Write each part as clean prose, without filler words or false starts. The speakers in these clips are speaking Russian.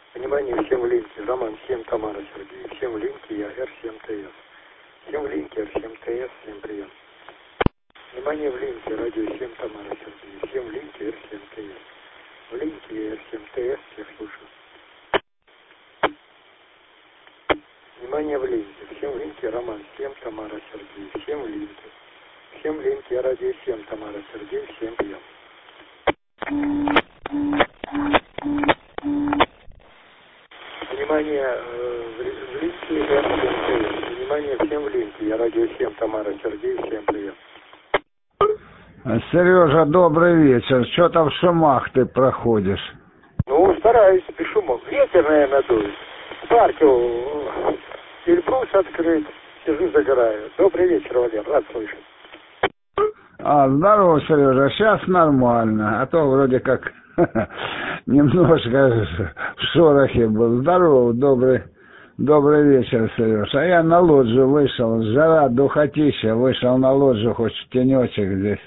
Внимание, всем в линке. Роман 7, Тамара Сергей. Всем в линке, я R7ТС. Всем в линке, R7ТС, всем прием. Внимание, в линке, радио 7, Тамара Сергей. Всем в линке, R7ТС. В линке, R7ТС, всех слушаю. Внимание, в линке. Всем в линке, Роман 7, Тамара Сергей. Всем в линке. Всем в линке, радио 7, Тамара Сергей, всем прием. Внимание, в линке R7ТС. Внимание, всем в линке. Я радио 7, Тамара Сергей, всем прием. Сережа, добрый вечер. Что там в шумах ты проходишь? Ну, стараюсь, без шумов. Ветер, наверное, дует. В парке Эльбрус открыт. Сижу, загораю. Добрый вечер, Валер, рад слышать. Здорово, Сережа. Сейчас нормально. А то вроде как немножко в шорохе был. Здорово, добрый вечер, Сереж. А я на лоджию вышел. Жара, духотища. Вышел на лоджию, хоть в тенечек здесь.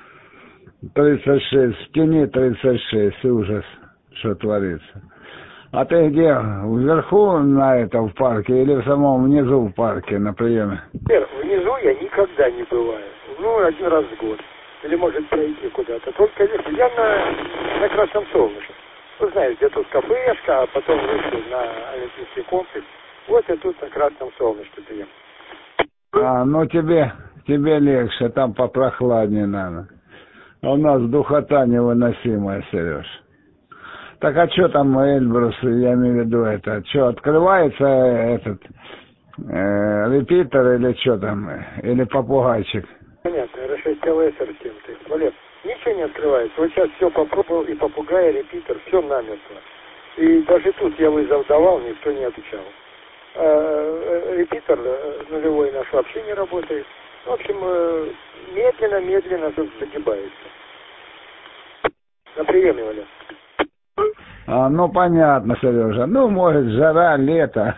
36, в тени 36. Ужас, что творится. А ты где? Вверху на этом в парке или в самом внизу в парке на приеме? Внизу я никогда не бываю. Ну, один раз в год. Или может пройти куда-то. Только вверху. Я на Красном Солнышке. Вы знаете, где тут кафешка, а потом вышли на Олимпийский комплекс. Вот я тут на Красном Солнышке прием. Ну тебе легче, там попрохладнее надо. А у нас духота невыносимая, Сереж. Так а что там Эльбрус, я имею в виду это, что, открывается этот репитер или что там, или попугайчик? Понятно, R6LS R7. Валер, ничего не открывается. Вот сейчас все попробовал, и попугай, и репитер, все намертво. И даже тут я вызов давал, никто не отвечал. Репитер нулевой наш вообще не работает. В общем, медленно тут загибается. На приеме, Валер. Ну понятно, Сережа. Ну, может, жара, лето,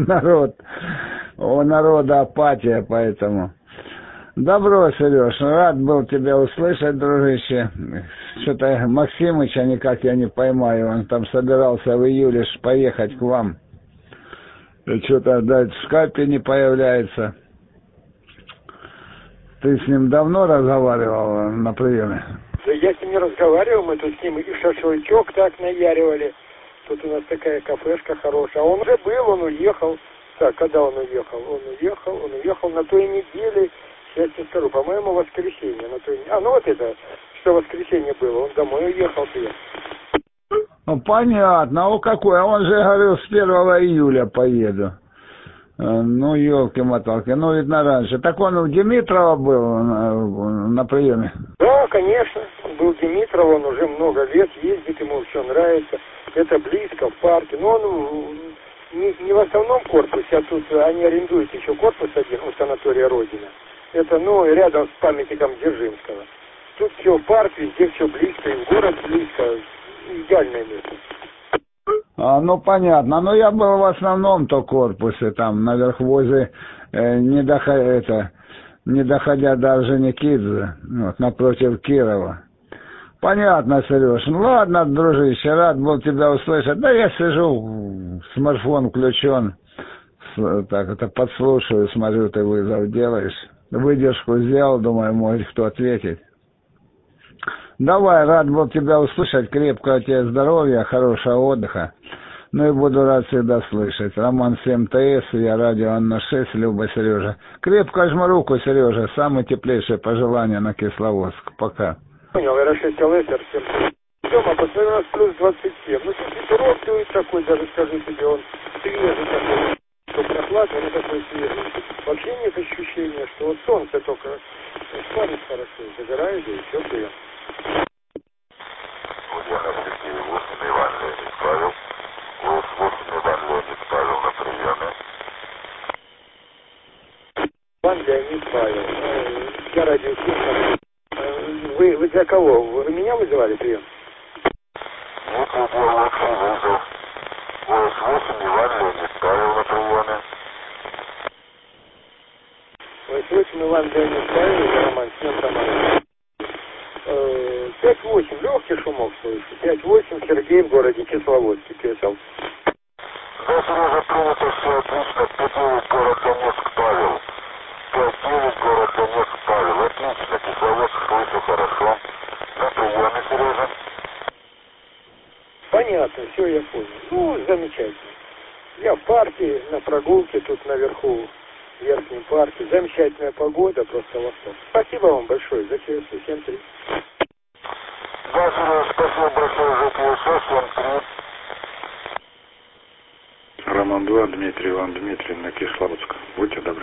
у народа апатия, поэтому. Добро, Сереж, рад был тебя услышать, дружище. Что-то Максимыча никак я не поймаю, он там собирался в июле поехать к вам. Что-то, да, в скайпе не появляется. Ты с ним давно разговаривал на приеме? Да я с ним не разговаривал, мы тут с ним и шашлычок так наяривали. Тут у нас такая кафешка хорошая. А он уже был, он уехал. Так, когда он уехал? Он уехал на той неделе, сейчас тебе скажу, по-моему, воскресенье. На той... ну вот это, что воскресенье было, он домой уехал. Ну, понятно, какой, он же говорил, с 1 июля поеду. Ну, елки-моталки, ну, видно, раньше. Так он у Димитрова был на приеме? Да, конечно, он был Димитров, он уже много лет ездит, ему все нравится. Это близко, в парке. Но он не в основном корпусе, а тут они арендуют еще корпус один у санатория Родина. Это, рядом с памятником Дзержинского. Тут все в парке, везде все близко, и в город близко. Идеальное место. Ну, понятно. Но я был в основном-то корпусе, там, наверх возле, не доходя до Орджоникидзе, вот, напротив Кирова. Понятно, Сереж. Ну, ладно, дружище, рад был тебя услышать. Да я сижу, смартфон включен, так это подслушаю, смотрю, ты вызов делаешь. Выдержку сделал, думаю, может кто ответить. Давай, рад был тебя услышать, крепкого тебе здоровья, хорошего отдыха. Ну и буду рад всегда слышать. Роман 7ТС, я радио Анна 6, Люба, Сережа. Крепко жму руку, Сережа, самые теплейшие пожелания на Кисловодск. Пока. Понял, R6LS, R7. Дома, посмотри, у нас плюс 27. Ну, тут ветерок дует такой, даже скажу тебе, он свежий такой. Что прохладный, но такой свежий. Вообще нет ощущения, что вот солнце только спарит хорошо, загорает, и все прием. Ульянов Сергей, 8 Иван Леонид Павел. Голос 8 Иван Леонид Павел на приеме. Иван Леонид Павел. Я радио 7. Вы для кого? Вы меня вызывали прием? Нет, я очень вызов. Голос 8 Иван Леонид Павел на приеме. 8 Иван Леонид Павел, я Роман 7 Тамара. 5-8, легкий шумок слышу. 5-8, Сергей в городе Кисловодске, писал. Сережа, принято, все отлично. 5-9, город Донецк, Павел. 5-9, город Донецк, Павел. Отлично, Кисловодск, слышу хорошо. На приеме, Сережа. Понятно, все, я понял. Ну, замечательно. Я в парке, на прогулке тут наверху, в верхнем парке. Замечательная погода, просто восторг. Спасибо вам большое за ЧСУ 7-3. Да, Сережа, спасибо большое за ЧСУ 7-3. Роман 2, Дмитрий, Иван Дмитрий, на Кисловодск. Будьте добры.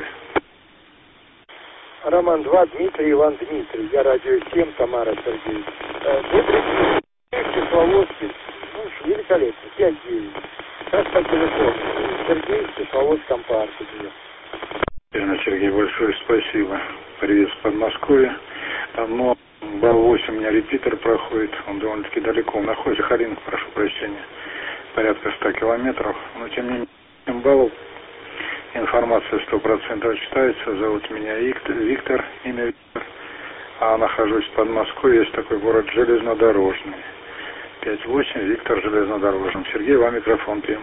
Роман 2, Дмитрий, Иван Дмитрий. Я радио 7, Тамара Сергеевна. Дмитрий, в Кисловодске. Ну, великолепно, 5-9. Сейчас по телефону. Сергей в Кисловодском парке живет. Ирина, Сергей, большое спасибо. Привет с Подмосковья. Там, балл 8 у меня репитер проходит. Он довольно-таки далеко. Он находится, Харинг, прошу прощения. Порядка 100 километров. Но тем не менее, 7 баллов. Информация 100% читается. Зовут меня Виктор, имя Виктор. А нахожусь в Подмосковье. Есть такой город Железнодорожный. 5-8, Виктор, Железнодорожный. Сергей, вам микрофон прием.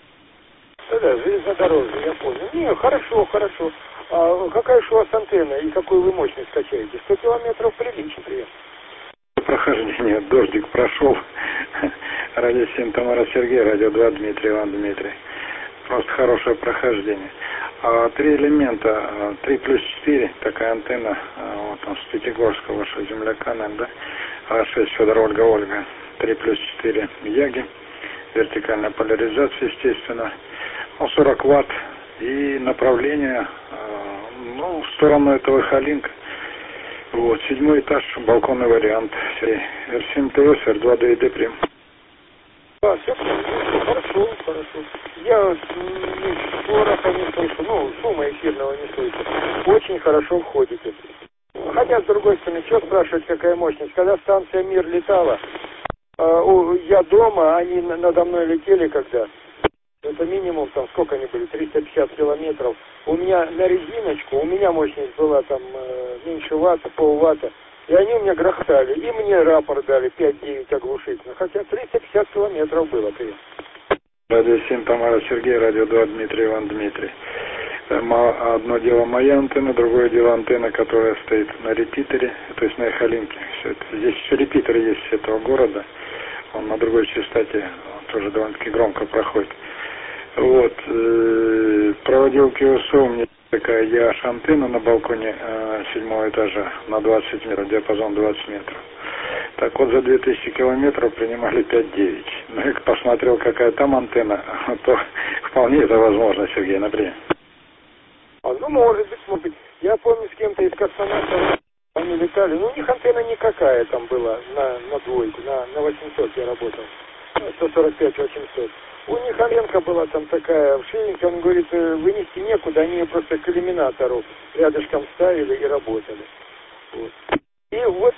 Да, железнодорожный, я понял. Не, хорошо, хорошо. А какая же у вас антенна и какую вы мощность качаете? 100 километров прилично, прием. Прохождение, дождик прошел. Радио 7, Тамара Сергей, радио 2, Дмитрий, Иван Дмитрий. Просто хорошее прохождение. 3 элемента, 3+4, такая антенна, вот там с Пятигорска, вашего земляка, наверное, да? 6 Федор, Ольга. 3+4 яги, вертикальная поляризация, естественно, 40 ватт и направление, в сторону этого Халинка. Вот, 7 этаж, балконный вариант, R7 ТС, R2 ДИД прим. Да, все хорошо, хорошо. Я шороха не слышу, шума эфирного не слышу. Очень хорошо входите. Хотя, с другой стороны, что спрашивать, какая мощность? Когда станция «Мир» летала, я дома, они надо мной летели когда. Это минимум, там, сколько они были, 350 километров. У меня на резиночку, у меня мощность была там меньше ватта, полватта. И они у меня грохотали. И мне рапорт дали 5-9 оглушительно. Хотя 350 километров было, привет. Радио 7, Тамара Сергей, радио 2, Дмитрий, Иван Дмитрий. Одно дело моя антенна, другое дело антенна, которая стоит на репитере, то есть на эхолинке. Все это. Здесь еще репитер есть с этого города. Он на другой частоте, он тоже довольно-таки громко проходит. Вот. Проводил КСО, у меня такая ЯШ-антенна на балконе 7 этажа на 20 метров, диапазон 20 метров. Так вот, за 2000 километров принимали 5-9. Ну, я посмотрел, какая там антенна, то вполне это возможно, Сергей, например. Может быть. Я помню, с кем-то из космонавтов они летали. У них антенна никакая там была на двойку, на 800 я работал. 145-800. У них Оленка была там такая в шейнике, он говорит, вынести некуда, они ее просто к иллюминатору рядышком ставили и работали. Вот. И вот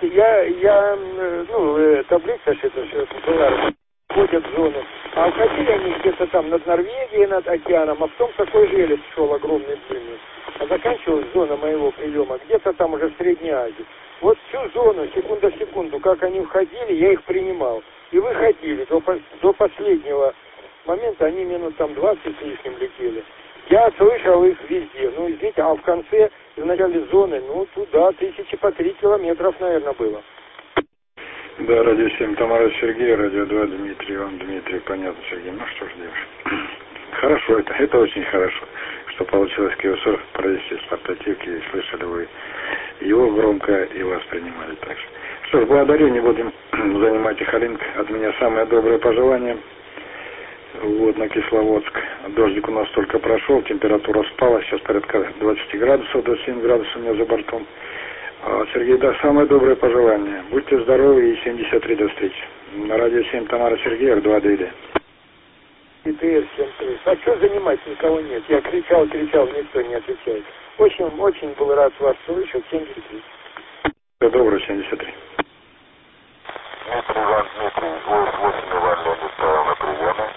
таблица это была, входят в зону. А уходили они где-то там над Норвегией, над океаном, а потом такой желез шел огромный длинный. А заканчивалась зона моего приема где-то там уже в Средней Азии. Вот всю зону, секунда в секунду, как они входили, я их принимал. И выходили до последнего момента, они минут там 20 с лишним летели. Я слышал их везде. Извините, а в конце, в начале зоны, туда 1000 по 3 километров, наверное, было. Да, радио 7, Тамара Сергей, радио 2, Дмитрий, Иван Дмитрий, понятно, Сергей. Ну что ж делаешь. Хорошо, это очень хорошо, что получилось КСО провести с портативки, и слышали вы его громко и вас принимали так же. Что ж, благодарю, не будем занимать Эхолинк. От меня самое доброе пожелание. Вот, на Кисловодск. Дождик у нас только прошел, температура спала, сейчас порядка 20 градусов, 27 градусов у меня за бортом. Сергей, да, самое доброе пожелание. Будьте здоровы и 73 до встречи. На радио 7 Тамара Сергей, R2 ДИД. ИТР-73. А что занимать, никого нет. Я кричал, никто не отвечает. Очень был рад вас слышать. 73. Все доброе, 73. Дмитрий, Иван Дмитрий, 8 Иван Леонид Павел на приеме.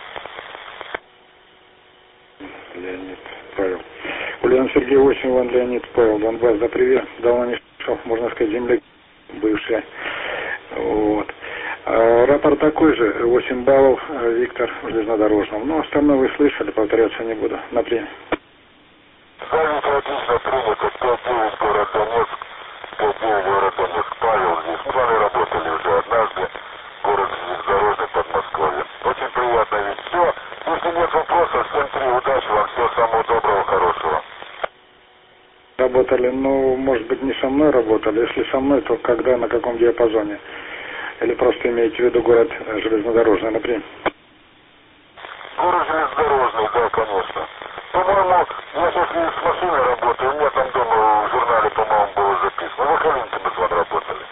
Леонид Павел. Ульян Сергей, 8 Иван Леонид Павел. Донбасс, да привет. Давно не шел, можно сказать, земляки бывшие. Вот. Рапорт такой же, 8 баллов, Виктор железнодорожного. Но остальное вы слышали, повторяться не буду. На прием. Занято, отлично принято. 5-9 город Донецк. 5-9 город Донецк. Павел здесь. С вами работали уже однажды. Город железнодорожный Подмосковье. Очень приятно ведь все. Если нет вопросов, всем 3 удачи вам. Всего самого доброго, хорошего. Работали, ну, может быть, не со мной работали. Если со мной, то когда, на каком диапазоне? Или просто имеете в виду город железнодорожный, например? Город железнодорожный, да, конечно. По-моему, я сейчас с машиной работаю, у меня там дома в журнале, по-моему, было записано. В Ахалинке мы с вами работали.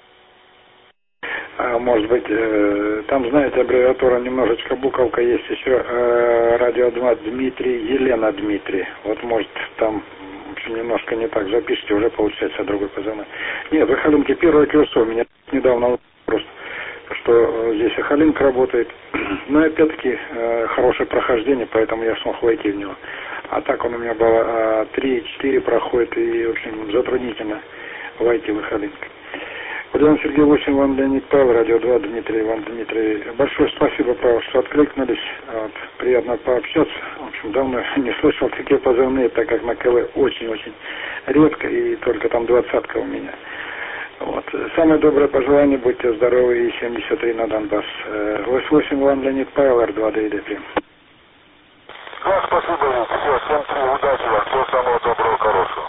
Может быть, там, знаете, аббревиатура немножечко, буковка есть еще, радио 2 Дмитрий, Елена Дмитрий. Вот, может, там, в общем, немножко не так запишите, уже получается другой позывной. Нет, в Ахалинке первое колесо, меня недавно просто, что здесь Ахалинка работает. Но опять-таки хорошее прохождение, поэтому я смог войти в него. А так он у меня было 3-4 проходит, и, в общем, затруднительно войти в Ахалинку. Ульяна Сергей 8, вам Леонид Павел, радио 2, Дмитрий, вам Дмитрий. Большое спасибо, Павел, что откликнулись. Вот, приятно пообщаться. В общем, давно не слышал такие позывные, так как на КВ очень-очень редко, и только там 20-ка у меня. Вот. Самое доброе пожелание, будьте здоровы, и 73 на Донбасс. ВС-8, вам Леонид Павел, Р2, ДИД. Да, спасибо, Вик. Все, всем 3 удачи вам. Всего самого доброго, хорошего.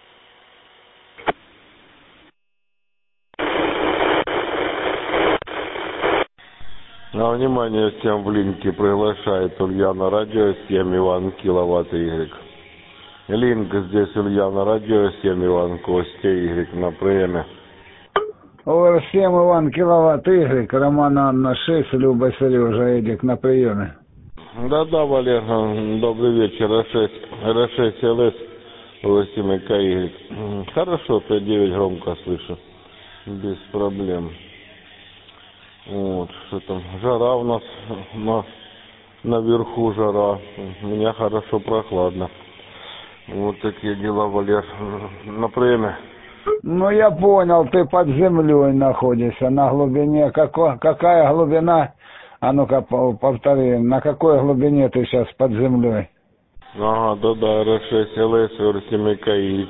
На внимание всем в линке приглашает Ульяна Радио 7 Иван Киловатт Y. Линк здесь Ульяна Радио 7 Иван Костя Y на приеме. ОР-7 Иван Киловатт Y, Роман Анна 6, Люба Сережа Эдик на приеме. Да-да, Валер, добрый вечер, R6 ЛС 8 КY. Хорошо, Т9 громко слышу, без проблем. Вот, что там, жара у нас, наверху жара, у меня хорошо прохладно. Вот такие дела, Валер, на приеме. Ну, я понял, ты под землей находишься, на глубине, какая глубина, а ну-ка повтори, на какой глубине ты сейчас под землей? Ага, да-да, R6 ЛС 7 КY,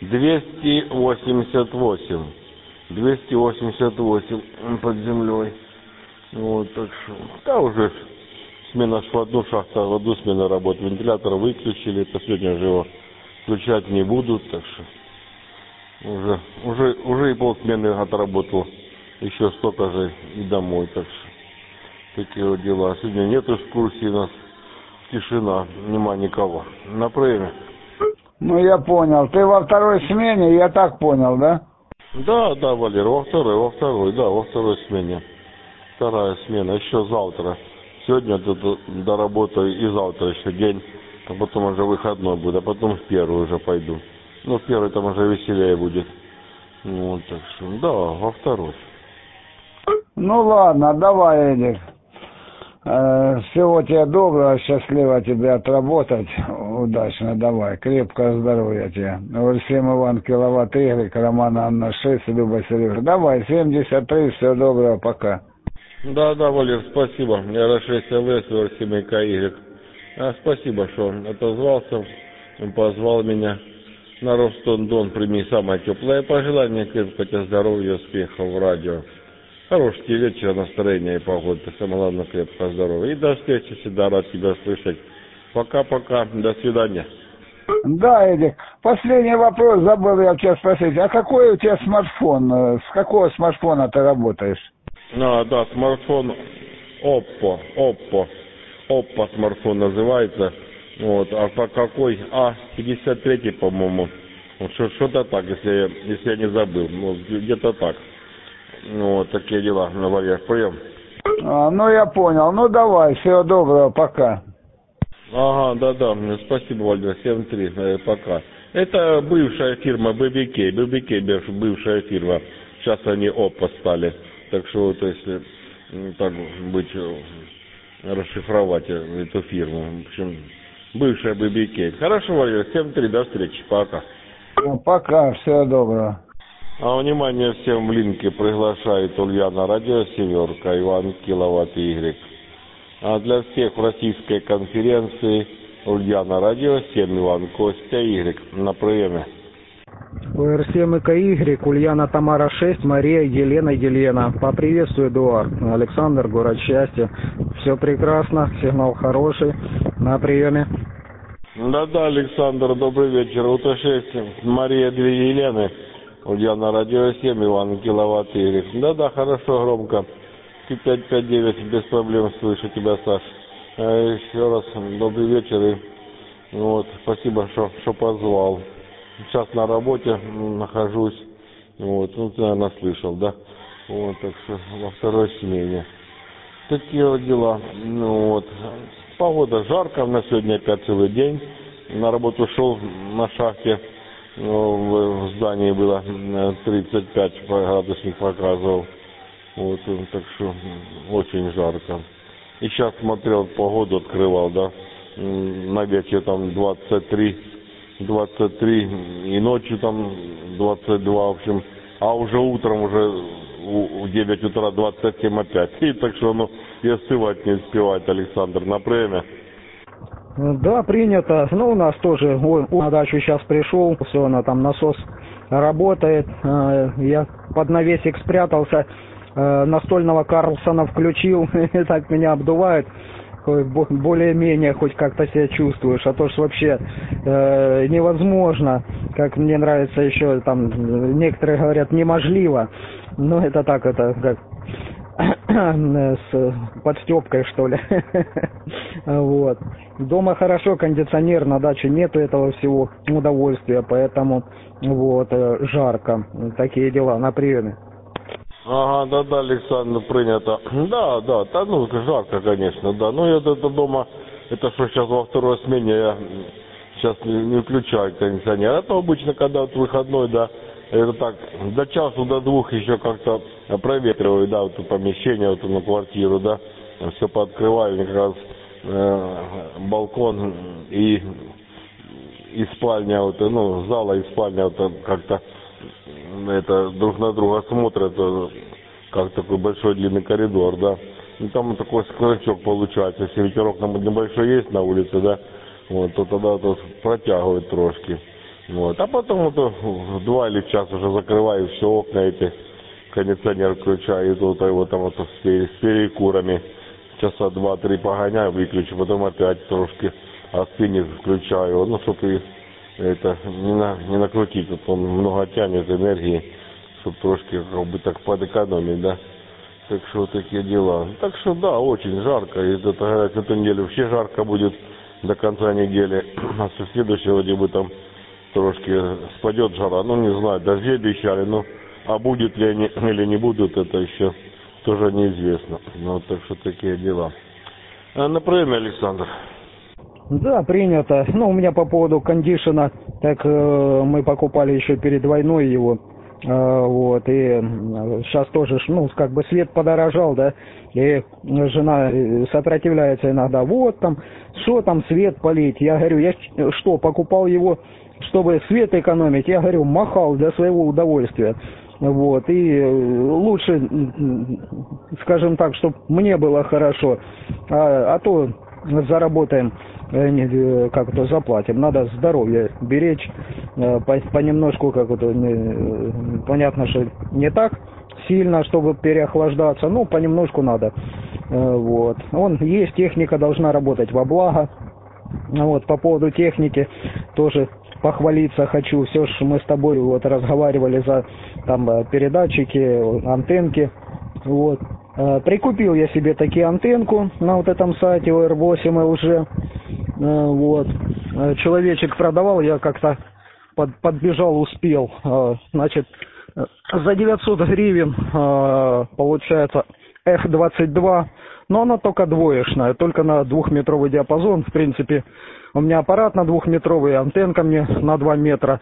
288 под землей. Вот, так что, да, уже смена в одну шахту, в одну смену работы. Вентилятор выключили, это сегодня уже его включать не будут, так что уже и полсмены отработал, еще столько же и домой, так что такие вот дела. Сегодня нет экскурсии у нас, тишина, нема никого. На приеме. Ну, я понял, ты во второй смене, я так понял, да? Да, Валер, во второй смене. Вторая смена, еще завтра. Сегодня тут доработаю и завтра еще день, а потом уже выходной будет, а потом в первую уже пойду. Ну, в первый там уже веселее будет. Вот, так что, да, во второй. Ну, ладно, давай, Эдик. Всего тебе доброго, счастливо тебе отработать. Удачно, давай. Крепкого здоровья тебе. Всем Иван Киловатт Y, Роман Анна 6, Люба Сережа. Давай, 73, всего доброго, пока. Да, Валер, спасибо. R6 ЛС 7 КY. Спасибо, что отозвался, позвал меня на Ростон-Дон. Прими самое теплое пожелание, крепкого здоровья, успехов в радио. Хорошего тебе вечера, настроения и погоды. Самое главное, крепкого здоровья. И до встречи, всегда рад тебя слышать. Пока-пока, до свидания. Да, Эдик, последний вопрос, забыл я тебя спросить. А какой у тебя смартфон? С какого смартфона ты работаешь? Да, смартфон Oppo смартфон называется. Вот, а по какой? 53, по-моему. Вот, что-то так, если я не забыл. Вот, где-то так. Вот такие дела, Валер, прием. Ну, я понял. Ну, давай, всего доброго, пока. Ага, да, спасибо, Валер, 7-3, пока. Это бывшая фирма BBK, бывшая фирма. Сейчас они Oppo стали. Так что, вот, если так быть, расшифровать эту фирму. В общем, бывшая BBK. Хорошо, Валер, 7-3, до встречи, пока. Пока, всего доброго. А внимание всем в линке приглашает Ульяна Радио Семерка, Иван Киловатт Y. А для всех в российской конференции Ульяна Радио 7, Иван Костя Y. На приеме. УР7 и КY, Ульяна Тамара 6, Мария Елена Елена. Поприветствую, Эдуард. Александр, город счастья. Все прекрасно, сигнал хороший. На приеме. Да-да, Александр, добрый вечер. УТ-6, Мария 2 Елены. Ульяна Радио 7, Иван Киловатт Y. Да-да, хорошо, громко. 559, без проблем слышу тебя, Саш. Еще раз добрый вечер и вот, спасибо, что позвал. Сейчас на работе нахожусь, вот, ну ты, наверное, слышал, да? Вот, так что во второй смене. Такие вот дела. Ну вот, погода жарко, на сегодня опять целый день. На работу шел на шахте, в здании было 35 градусник показывал. Вот, так что очень жарко. И сейчас смотрел погоду, открывал, да, на вечер там 23 и ночью там 22, в общем, а уже утром уже в 9 утра 27 опять. И так что, ну, и остывать не успевает, Александр, на время. Да, принято. Ну, у нас тоже, на дачу сейчас пришел, все, она там, насос работает. Я под навесик спрятался, настольного Карлсона включил, и так меня обдувает. Более-менее хоть как-то себя чувствуешь, а то ж вообще невозможно, как мне нравится еще, там, некоторые говорят, неможливо, но это так, это как с подстёпкой, что ли. Вот. Дома хорошо, кондиционер, на даче нету этого всего удовольствия, поэтому вот, жарко, такие дела, на приеме. Ага, да-да, Александр, принято. Да, ну, жарко, конечно, да. Ну, это дома, это что сейчас во второй смене, я сейчас не включаю кондиционер. А то обычно, когда вот выходной, да, это так, до часу, до двух еще как-то проветриваю, да, вот помещение, вот на квартиру, да, все пооткрываю, как раз балкон и спальня, вот, ну, зала и спальня, вот, как-то это друг на друга смотрят, как такой большой длинный коридор, да. И там такой сквозняк получается. Если ветерок там небольшой есть на улице, да, вот, то тогда то протягивает трошки. Вот. А потом вот в 2 или в час уже закрываю все окна эти, кондиционер включаю, и тут его там вот с перекурами часа 2-3 погоняю, выключу, потом опять трошки остынет, включаю, ну, чтобы это не накрутить, вот он много тянет энергии, чтобы трошки как бы так подэкономить, да. Так что вот такие дела. Так что да, очень жарко. И это, говорят, эту неделю вообще жарко будет до конца недели. А со следующего вроде бы там трошки спадет жара. Ну не знаю, дожди обещали, ну а будет ли они или не будут, это еще тоже неизвестно. Ну вот так что такие дела. На приеме, Александр. Да, принято. Ну, у меня по поводу кондишена, так мы покупали еще перед войной его, вот, и сейчас тоже, ну, как бы свет подорожал, да, и жена сопротивляется иногда, вот там, что там свет полить, я говорю, я что, покупал его, чтобы свет экономить, я говорю, махал для своего удовольствия, вот, и лучше, скажем так, чтобы мне было хорошо, а то заработаем, как это, заплатим. Надо здоровье беречь, понемножку, как это, понятно, что не так сильно, чтобы переохлаждаться, но понемножку надо. Вот. Есть техника, должна работать во благо. Вот, по поводу техники тоже похвалиться хочу. Все ж мы с тобой вот разговаривали за там передатчики, антенки. Вот. Прикупил я себе такие антенку на вот этом сайте OR8 LG. Вот. Человечек продавал, я как-то подбежал, успел. Значит, за 900 гривен получается F22, но она только двоечная, только на 2-метровый диапазон. В принципе, у меня аппарат на 2-метровый, антенка мне на 2 метра.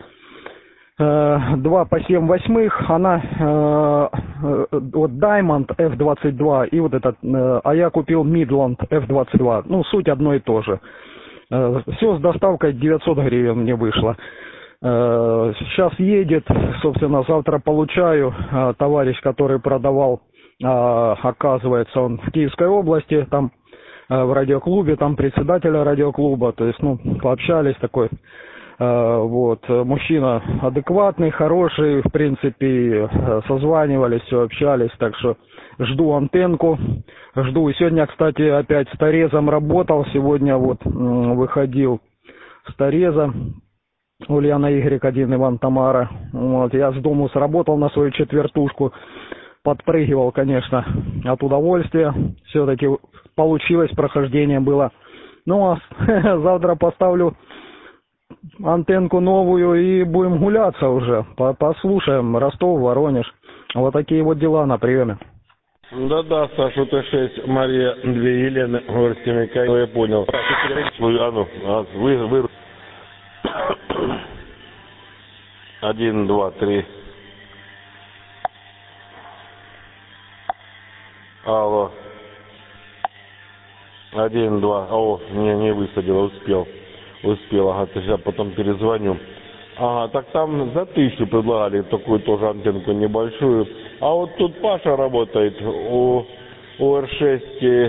2 по 7/8, она вот Diamond F22 и вот этот, а я купил Midland F22, ну суть одно и то же. Все с доставкой 900 гривен мне вышло. Сейчас едет, собственно, завтра получаю. Товарищ, который продавал, оказывается, он в Киевской области, там в радиоклубе, там председателя радиоклуба, то есть, ну, пообщались, такой, вот, мужчина адекватный, хороший, в принципе, созванивались, все, общались, так что жду антенку, жду. И сегодня, кстати, опять с торезом работал, сегодня вот выходил с тореза. Ульяна Y1, Иван Тамара. Вот, я с дому сработал на свою четвертушку, подпрыгивал, конечно, от удовольствия. Все-таки получилось, прохождение было. Ну, а завтра поставлю антенку новую и будем гуляться уже. Послушаем Ростов, Воронеж. Вот такие вот дела на приеме. Да-да, Саша, Т6, Мария, 2 Елены, Горстимика, я понял. Вы... 1, 2, 3. Алло. 1, 2. О, не высадила, успел. Ага, сейчас потом перезвоню. Ага, так там за 1000 предлагали такую тоже антенку небольшую. А вот тут Паша работает у Р6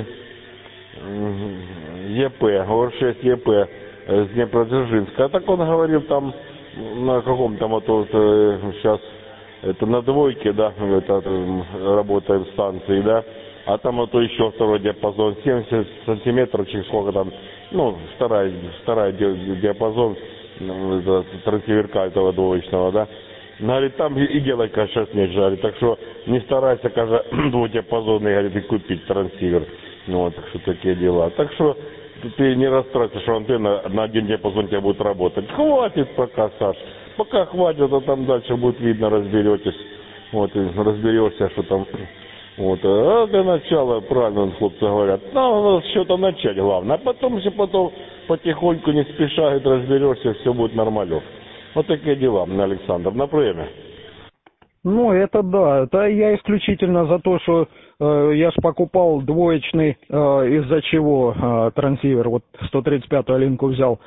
ЕП, ОР6 ЕП с Днепродзержинска. А так он говорил там на каком-то вот сейчас это на двойке, да, это работаем в станции, да. А там вот еще второй диапазон, 70 сантиметров, через сколько там, ну, вторая диапазон трансиверка этого двоечного, да. Говорит, там и делать, конечно, сейчас нет, говорит, так что не старайся, кажется, двухдиапазонный, говорит, и купить трансивер. Ну, вот, так что такие дела. Так что ты не расстраивайся, что антенна на один диапазон у тебя будет работать. Хватит пока, Саш. Пока хватит, а там дальше будет видно, разберетесь. Вот, и разберешься, что там. Вот, а для начала, правильно хлопцы говорят, надо с чего-то начать, главное. А потом, если потом потихоньку, не спеша, разберешься, все будет нормально. Вот такие дела, Александр, на время. Ну, это да, это я исключительно за то, что я ж покупал двоечный, из-за чего трансивер, вот 135-ю линку взял,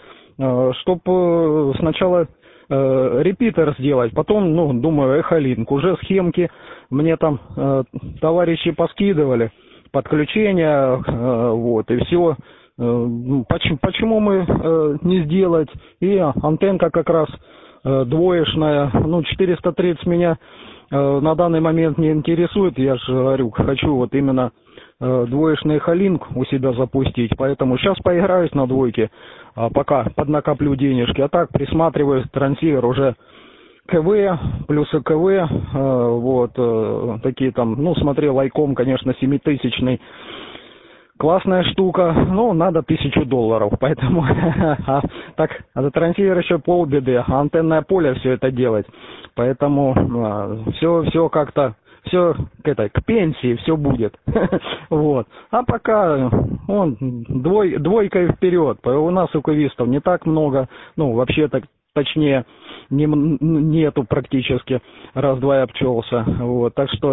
чтобы сначала репитер сделать, потом, ну, думаю, эхолинк, уже схемки мне там товарищи поскидывали, подключения, вот, и все. Почему мы не сделать? И антенка как раз двоечная, ну, 430 меня на данный момент не интересует, я же говорю, хочу вот именно двоечный эхолинк у себя запустить, поэтому сейчас поиграюсь на двойке, пока поднакоплю денежки, а так присматриваюсь, трансивер уже КВ, плюс КВ, вот, такие там, ну, смотрел лайком, конечно, 7000-ный, классная штука, но надо $1000, поэтому так, за трансивер еще полбеды, а антенное поле все это делать, поэтому все как-то, все к пенсии все будет, вот, а пока двойкой вперед, у нас у квистов не так много, ну, вообще так, точнее, нету практически, раз-два и обчелся, вот, так что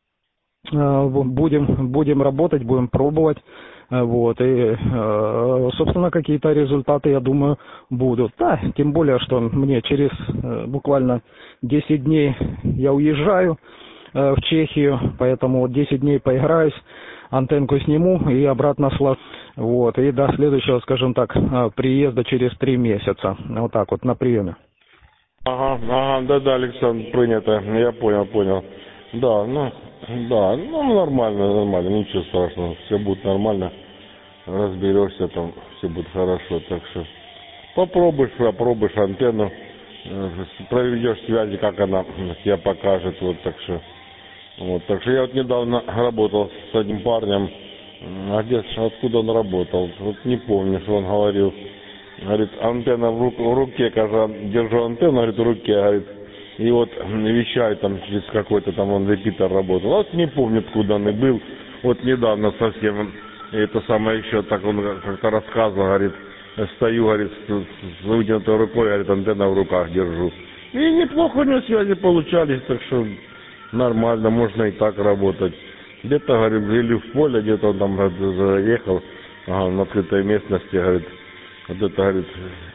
будем работать, будем пробовать, вот, и, собственно, какие-то результаты, я думаю, будут. Да, тем более, что мне через буквально 10 дней я уезжаю в Чехию, поэтому вот 10 дней поиграюсь, антенку сниму и обратно сложу. Вот, и до следующего, скажем так, приезда через 3 месяца. Вот так вот, на приеме. Ага, да, Александр, принято, я понял. Да, нормально, ничего страшного, все будет нормально, разберешься там, все будет хорошо, так что попробуешь антенну, проведешь связи, как она тебе покажет, вот, так что я вот недавно работал с одним парнем, откуда он работал, вот не помню, что он говорил, говорит, антенна в руке, когда держу антенну, говорит, в руке, говорит, и вот вещает там через какой-то там он репитер работал. Вот не помню, откуда он и был. Вот недавно совсем, это самое еще, так он как-то рассказывал, говорит, стою, говорит, с вытянутой рукой, говорит, антенна в руках держу. И неплохо у него связи получались, так что нормально, можно и так работать. Где-то, говорит, или в поле, где-то он там заехал, на открытой местности, говорит, вот это, говорит,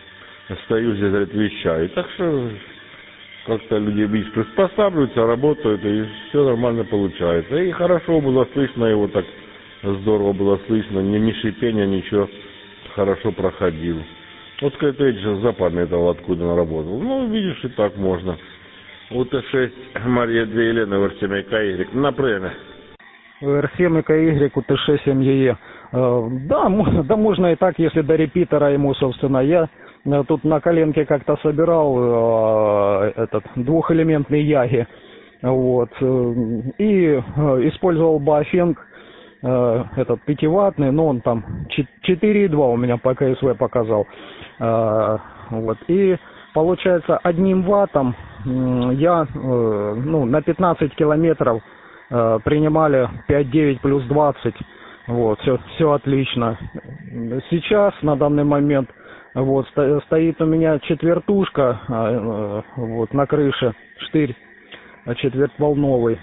стою здесь, говорит, вещаю. Так что как-то люди, видишь, приспосабливаются, работают, и все нормально получается. И хорошо было слышно его, так здорово было слышно, ни шипения, ничего, хорошо проходил. Вот, сказать, эти же запамятовал, откуда он работал. Ну, видишь, и так можно. УТ-6, Мария 2 Елена, ВР7 КY, на время. ВР7 КY, УТ-6 МЕЕ. Да, можно и так, если до репитера ему, собственно, я тут на коленке как-то собирал этот двухэлементный Яги, вот, и использовал Баофенг, этот 5-ваттный, но он там 4,2 у меня по КСВ показал, вот, и получается 1 ваттом я, на 15 километров принимали 5,9 плюс 20, вот, все отлично. Сейчас, на данный момент, вот, стоит у меня четвертушка, вот, на крыше, штырь четвертьволновый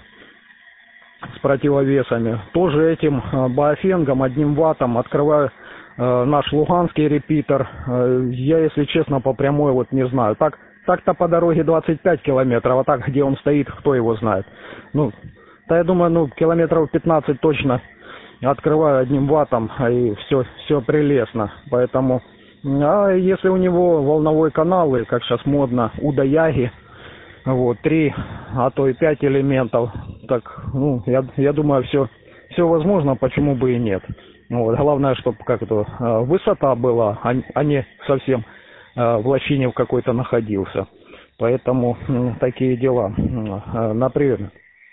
с противовесами. Тоже этим Баофенгом 1 ваттом открываю наш луганский репитер. Я, если честно, по прямой вот не знаю. Так-то по дороге 25 километров, а так, где он стоит, кто его знает. Я думаю, километров 15 точно открываю 1 ваттом, и все прелестно. Поэтому, если у него волновой канал, и как сейчас модно, Уда-Яги, вот, 3, а то и 5 элементов, так, я думаю, все возможно, почему бы и нет. Вот, главное, чтобы как-то высота была, а не совсем в лощине в какой-то находился. Поэтому такие дела. Например.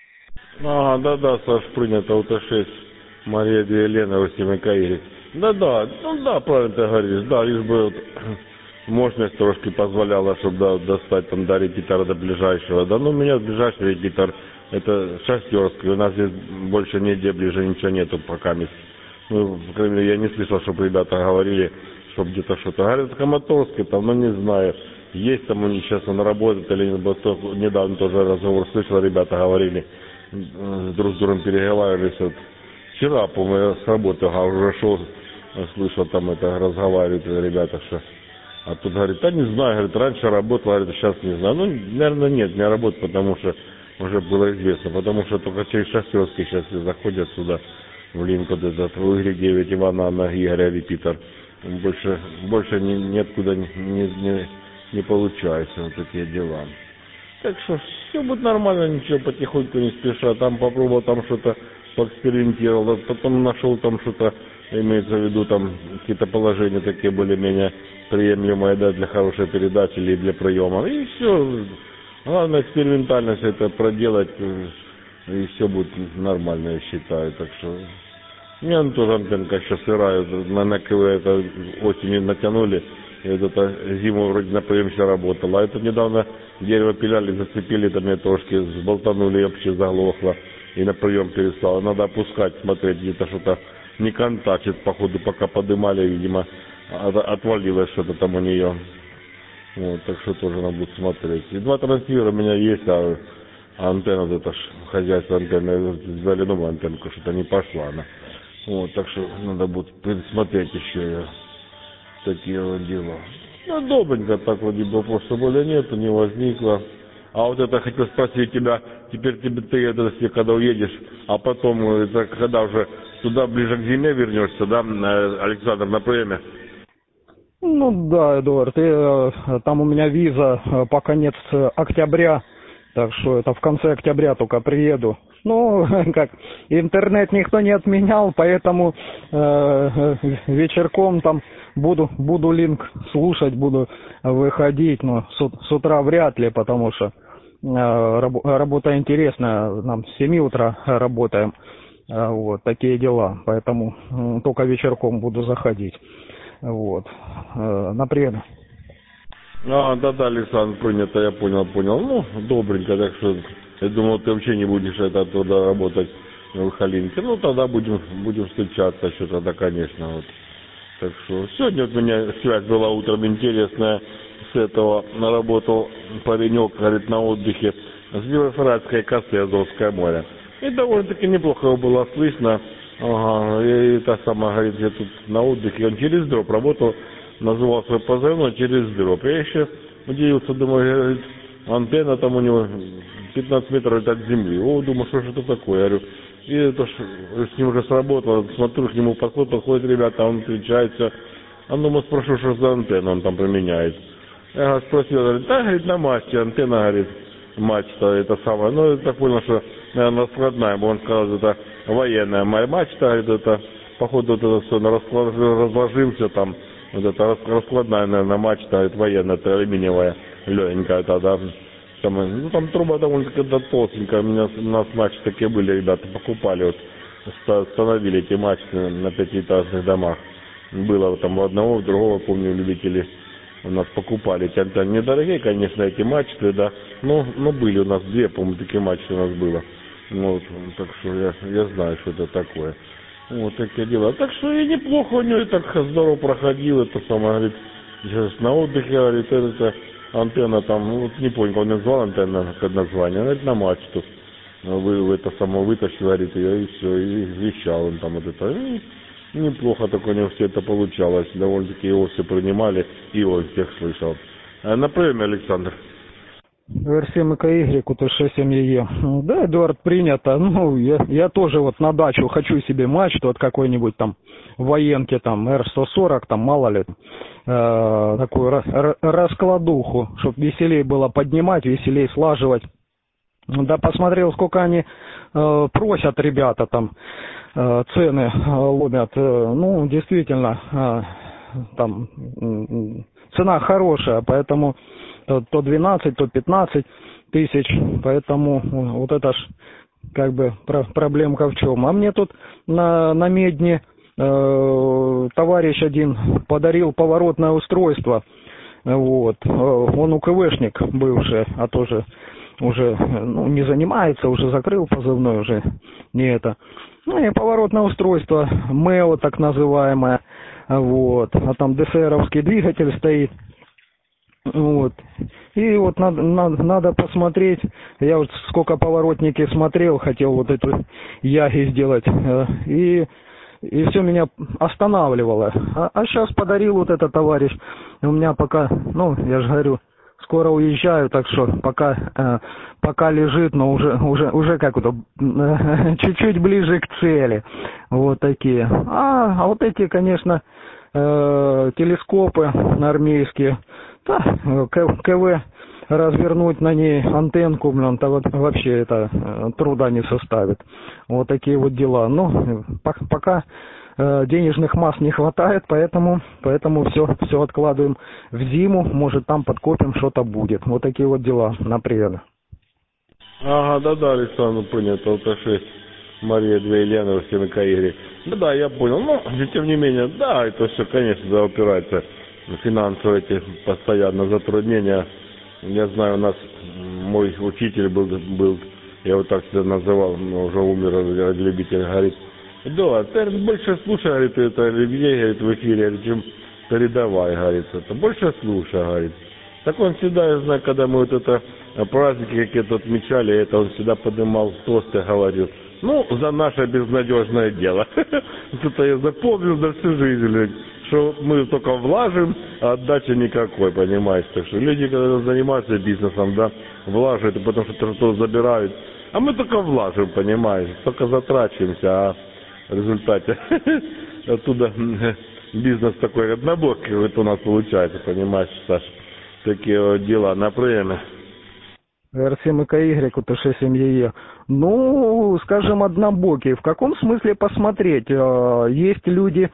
Да, Саш, принято, УТ-6, Мария 2 Елена, ВР7 КY. Да, правильно ты говоришь, да, лишь бы вот мощность трошки позволяла, чтобы достать там до репитера, до ближайшего. Да, у меня ближайший репитер, это Шахтерский, у нас здесь больше нигде ближе ничего нету пока. По крайней мере, я не слышал, чтобы ребята говорили, чтобы где-то что-то. Говорят, Хаматорский, там, не знаю, есть там у них сейчас он работает или нет. Недавно тоже разговор слышал, ребята говорили, друг с другом переговаривались. Вот. Вчера, по-моему, я с работы уже шел, слышал, там это разговаривают ребята, что. А тут говорит, не знаю, говорит, раньше работал, говорит, сейчас не знаю. Наверное, нет, не работает, потому что уже было известно, потому что только через Шахтерский сейчас все заходят сюда, в линк вот этот, в игре 9 Ивана на Игоря репитер. Больше ниоткуда не получается вот такие дела. Так что все будет нормально, ничего, потихоньку не спеша. Там попробовал там что-то, поэкспериментировал, потом нашел там что-то, имеется в виду там какие-то положения такие более-менее приемлемые, да, для хорошей передачи или для приема. И все. Главное экспериментально все это проделать, и все будет нормально, я считаю. Так что у меня тоже антенка сейчас сырая, на КВ это осенью натянули, и это зиму вроде на прием все работало. А это недавно дерево пиляли, зацепили, там мне трошки сболтанули, и вообще заглохло, и на прием перестало. Надо опускать, смотреть, где-то что-то не контактит, походу, пока подымали, видимо, отвалилось что-то там у нее. Вот, так что тоже надо будет смотреть. И 2 трансмира у меня есть, а антенна, вот это ж хозяйство антенны, взяли новую антенку, что-то не пошла она. Вот, так что надо будет пересмотреть еще такие вот дела. Добренько так вроде бы, просто боли нету, не возникло. А вот это хотел спросить тебя, теперь ты это, когда уедешь, а потом, это, когда уже туда ближе к зиме вернешься, да, Александр, на приеме? Да, Эдуард, там у меня виза по конец октября, так что это в конце октября только приеду. Интернет никто не отменял, поэтому вечерком там буду линк слушать, буду выходить, но с утра вряд ли, потому что работа интересная, нам с 7 утра работаем, вот, такие дела, поэтому только вечерком буду заходить. Вот. Например. Да, Александр, принято, я понял. Добренько, так что я думал, ты вообще не будешь оттуда работать в Халинке. Тогда будем встречаться еще тогда, конечно. Вот. Так что сегодня у меня связь была утром интересная. С этого наработал паренек, говорит, на отдыхе с Белофрадской косы, Азовское море. И довольно-таки неплохо его было слышно. Ага, и та сама, говорит, я тут на отдыхе, он через дроп работал, называл свой позывной через дробь. Я еще удивился, думаю, говорит, антенна там у него 15 метров от земли. О, думаю, что же это такое? Я говорю, и это с ним уже сработало. Смотрю, к нему подходят ребята, он отвечается. А ну, мы спрошу, что за антенна он там применяет. Я спросил, говорит, да, говорит, на мачте антенна, говорит, мачта, это самое. Ну, я так понял, что, наверное, раскладная, он сказал, это военная мачта, говорит, это, походу, вот это все разложился там, вот это раскладная, наверное, мачта, это военная, это алюминиевая, легенькая тогда. Ну, там труба довольно-таки толстенькая, у нас мачты такие были, ребята, покупали, вот, установили эти мачты на пятиэтажных домах. Было там у одного, у другого, помню, любители у нас покупали. Эти недорогие, конечно, эти мачты, да, но были у нас две, по-моему, такие мачты у нас было. Вот, так что я знаю, что это такое. Вот такие дела. Так что и неплохо у него, и так здорово проходил, это самое, говорит, сейчас на отдыхе, говорит, это антенна там, ну, вот не помню, он назвал антенна, как название, говорит, на мачту. Это самое вытащил, говорит, ее, и все, и вещал он там вот это. И неплохо так у него все это получалось, довольно-таки его все принимали, и он всех слышал. На приеме, Александр. РСМКY, УТ-6-7ЕЕ. Да, Эдуард, принято. Ну, я тоже вот на дачу хочу себе мачту от какой-нибудь там военки, там, Р-140, там, мало ли, такую раскладуху, чтобы веселее было поднимать, веселее слаживать. Да, посмотрел, сколько они просят ребята там, цены ломят. Ну, действительно, там цена хорошая, поэтому то 12, то 15 тысяч, поэтому вот это ж как бы проблемка в чем. А мне тут на Медне товарищ один подарил поворотное устройство, вот, он УКВшник бывший, а тоже уже не занимается, уже закрыл позывной, уже не это. Ну и поворотное устройство, МЭО так называемое, вот, а там ДСРовский двигатель стоит. Вот. И вот надо посмотреть. Я вот сколько поворотники смотрел, хотел вот эту яги сделать. И все меня останавливало. А сейчас подарил вот этот товарищ. У меня пока, я же говорю, скоро уезжаю, так что пока лежит, но уже как-то чуть-чуть ближе к цели. Вот такие. А вот эти, конечно, телескопы армейские. Да, КВ развернуть на ней антенку, то вот вообще это труда не составит. Вот такие вот дела. Но пока денежных масс не хватает, поэтому все откладываем в зиму. Может, там подкопим, что-то будет. Вот такие вот дела на привет. Ага, да, Александр, понятно, ЛТ-6, Мария 2 Елена, РСМКY. Да, я понял. Но, тем не менее, да, это все, конечно, опирается. Финансовые эти постоянно затруднения. Я знаю, у нас мой учитель был, я его так всегда называл, но уже умер, любитель, говорит, да, ты больше слушай, говорит, это людей, говорит, в эфире, говорит, чем передавай, говорит, это больше слушай, говорит. Так он всегда, я знаю, когда мы вот это праздники какие-то отмечали, это он всегда поднимал тосты, говорил, за наше безнадежное дело. Это я запомнил на всю жизнь, что мы только влажим, а отдачи никакой, понимаешь. Так что люди, когда занимаются бизнесом, да, влаживают, потому что что-то забирают. А мы только влажим, понимаешь, только затрачиваемся, а в результате оттуда бизнес такой однобокий вот у нас получается, понимаешь, Саш. Такие вот дела на приеме. РСМКY, УТ-6-7ЕЕ. Скажем, однобокие. В каком смысле посмотреть? Есть люди,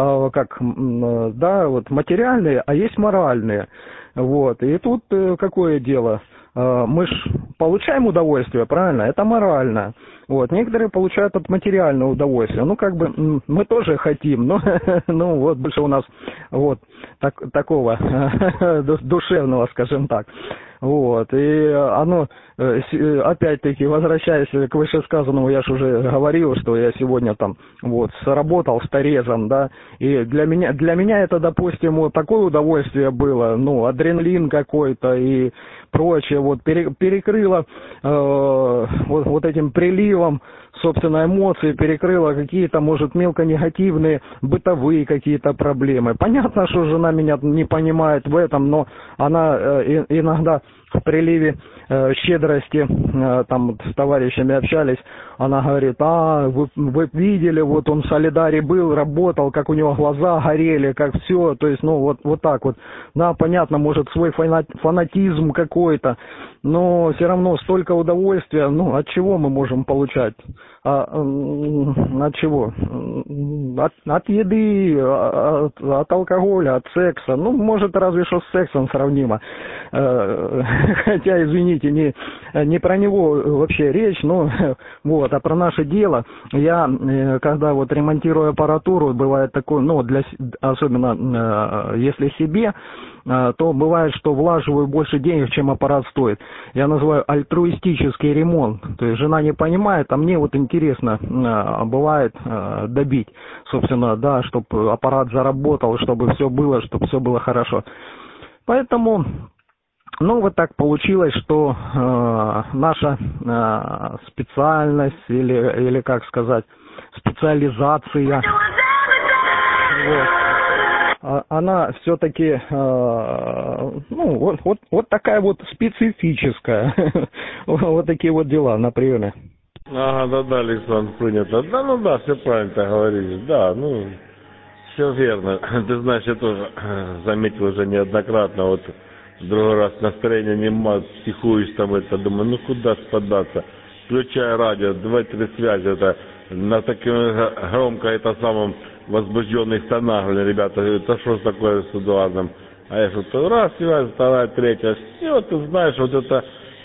материальные, а есть моральные. Вот. И тут какое дело? Мы ж получаем удовольствие, правильно? Это морально. Вот. Некоторые получают от материального удовольствия. Мы тоже хотим, но вот больше у нас вот такого душевного, скажем так. Вот. И оно, опять-таки, возвращаясь к вышесказанному, я же уже говорил, что я сегодня там сработал с торезом, да, и для меня это, допустим, вот такое удовольствие было, адреналин какой-то и прочее, перекрыло вот этим приливом собственно, эмоции, перекрыла какие-то, может, мелконегативные, бытовые какие-то проблемы. Понятно, что жена меня не понимает в этом, но она иногда в приливе щедрости, там с товарищами общались, она говорит: вы видели, вот он в Солидаре был, работал, как у него глаза горели, как все, то есть, ну, вот так вот. Да, понятно, может, свой фанатизм какой-то, но все равно столько удовольствия, ну, от чего мы можем получать? От чего? От еды, от алкоголя, от секса. Ну, может, разве что с сексом сравнимо. Хотя, извините, не про него вообще речь, но вот, а про наше дело. Я, когда вот ремонтирую аппаратуру, бывает такое, ну, особенно если себе, то бывает, что влаживаю больше денег, чем аппарат стоит. Я называю альтруистический ремонт. То есть жена не понимает, а мне вот интересно бывает добить, собственно, да, чтобы аппарат заработал, чтобы все было хорошо. Поэтому, ну, вот так получилось, что наша специальность или как сказать, специализация, вот, она все-таки, ну, вот такая вот специфическая. Вот такие вот дела на приеме. Ага, да, Александр, принято. Да, ну да, все правильно говорили. Да, ну, все верно. Ты знаешь, я тоже заметил уже неоднократно, вот в другой раз настроение нема, психуешь там, это, думаю, ну куда податься. Включаю радио, 2-3 связи, это на таком громко, это самом возбужденных тонах, ребята, это что ж такое с Эдуардом? А я что-то раз связь, вторая, третья, все, ты знаешь, вот это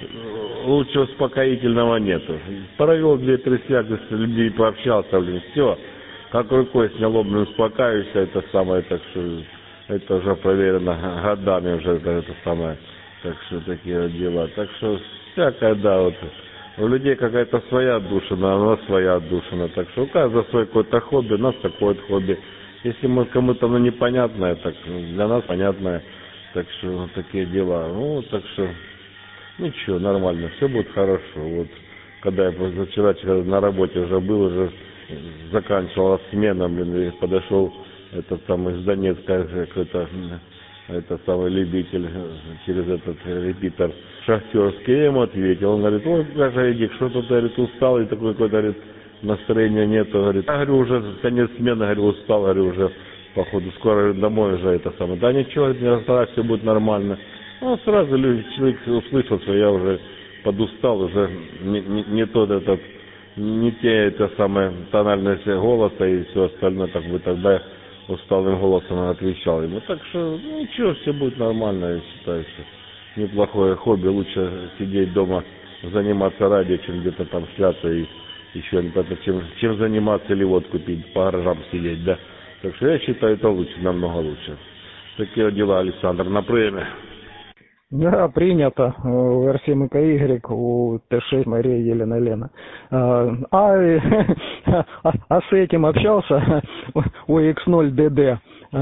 лучше успокоительного нету. Провел 2-3 связи с людьми, пообщался, блин, все, как рукой сняло, блин, успокаиваешься, это самое, так что это уже проверено годами уже, это самое, так что такие вот дела. Так что всякое, да, вот. У людей какая-то своя отдушина, у нас своя отдушина. Так что у каждого свое какое-то хобби, у нас такое вот хобби. Если мы кому-то оно непонятное, так для нас понятное. Так что вот такие дела. Ну, так что ничего, нормально, все будет хорошо. Вот когда я позавчера на работе уже был, уже заканчивалась смена, блин, и подошел этот самый из Донецка, какой-то это самый любитель через этот репитер шахтерский, я ему ответил. Он говорит: ой, Гаша, иди, что-то, говорит, устал, и такое какое-то, говорит, настроения нету, говорит. Я говорю, уже конец смены, говорю, устал, говорю, уже, походу, скоро домой уже это самое. Да ничего, не расстарайся, все будет нормально. Ну, сразу человек услышал, что я уже подустал, уже не тот этот, не те, это самое, тональность голоса и все остальное, так бы тогда усталым голосом отвечал ему. Так что, ну, ничего, все будет нормально, я считаю, что неплохое хобби. Лучше сидеть дома, заниматься радио, чем где-то там шляться и еще чем заниматься или водку пить, по гаражам сидеть, да. Так что я считаю, это лучше, намного лучше. Такие дела, Александр, на приеме. Да, принято. У R7 КY, у Т6 Мария Елена Лена. С этим общался у X0 ДД.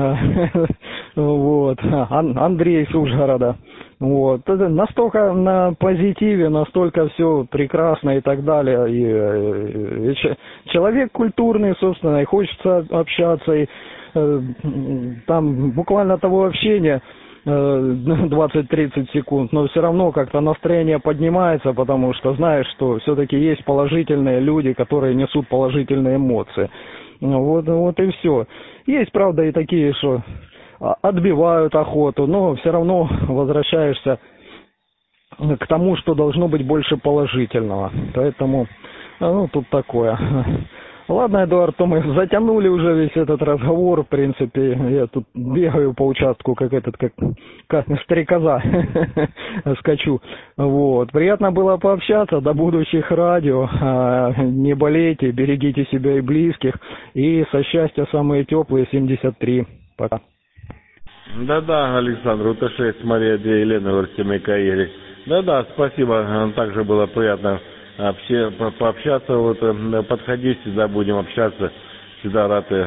Вот. Андрей с Ужгорода. Вот. Настолько на позитиве, настолько все прекрасно и так далее. И человек культурный, собственно, и хочется общаться. И там буквально того общения 20-30 секунд, но все равно как-то настроение поднимается, потому что знаешь, что все-таки есть положительные люди, которые несут положительные эмоции. Вот и все. Есть, правда, и такие, что отбивают охоту, но все равно возвращаешься к тому, что должно быть больше положительного. Поэтому, ну, тут такое. Ладно, Эдуард, то мы затянули уже весь этот разговор, в принципе. Я тут бегаю по участку, как стрекоза, скачу. Вот. Приятно было пообщаться, до будущих радио. Не болейте, берегите себя и близких. И со счастья самые теплые 73. Пока. Да-да, Александр, УТ-6, Мария, 2, Елена, R7 КY. Да-да, спасибо, также было приятно пообщаться, вот, подходи, всегда будем общаться, всегда рады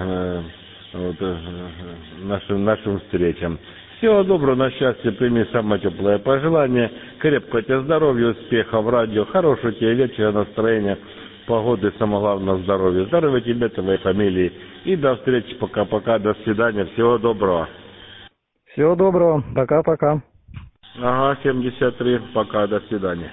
нашим встречам. Всего доброго, на счастье, прими самое теплое пожелание, крепкого тебе здоровья, успехов в радио, хорошего тебе вечера, настроения, погоды, самое главное, здоровья. Здоровья тебе, твоей фамилии. И до встречи, пока-пока, до свидания, всего доброго. Всего доброго, пока-пока. Ага, 73, пока, до свидания.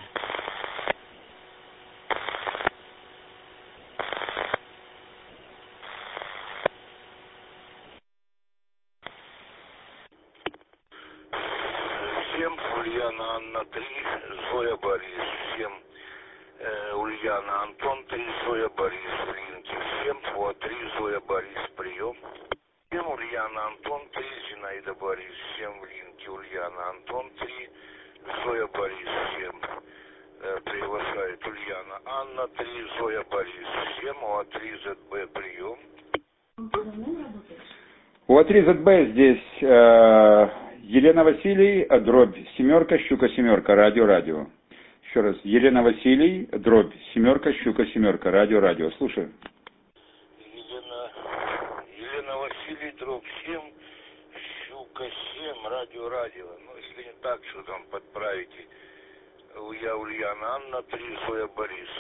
Всем Ульяна Анна 3, Зоя Борис. Всем Ульяна Антон 3, Зоя Борис в линке. Всем ФОА 3, Зоя Борис, прием. Всем Ульяна Антон 3, Зинаида Борис. Всем в линке Ульяна Антон 3, Зоя Борис. Всем приглашает Ульяна Анна 3, Зоя Борис. Всем ОА3ЗБ, прием. ОА3ЗБ здесь Елена Василий, дробь семерка, щука семерка, радио. Еще раз, Елена Василий, дробь семерка, щука семерка, радио. Слушаю. Елена Василий, дробь 7, щука 7, радио. Ну, если не так, что там подправите. Я Ульяна Анна 3, Зоя Борис.